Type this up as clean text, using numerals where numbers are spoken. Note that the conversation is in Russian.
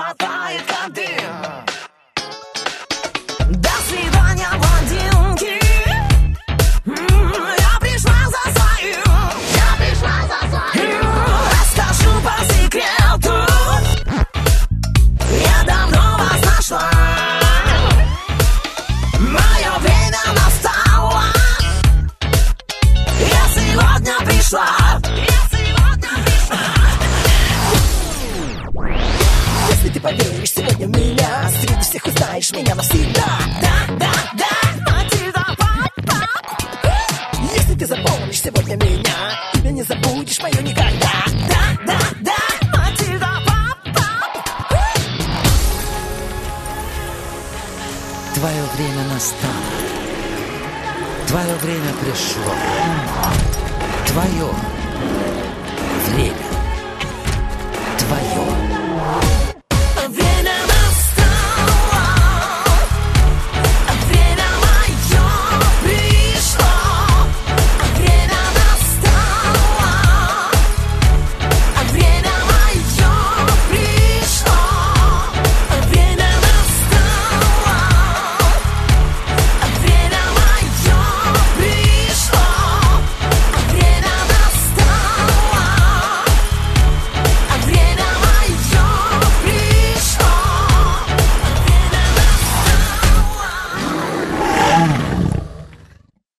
тает как дым. До свидания, блондинки. Я пришла за своим. Расскажу по секрету. Я давно вас нашла. Мое время настало. Я сегодня пришла. Если ты поверишь сегодня в меня, среди всех узнаешь меня навсегда. Да, Матильда, пап. Если ты запомнишь сегодня меня, тебя не забудешь мою никогда. Да, Матильда, пап. Твое время настало. Твое время пришло. Твое время. Твое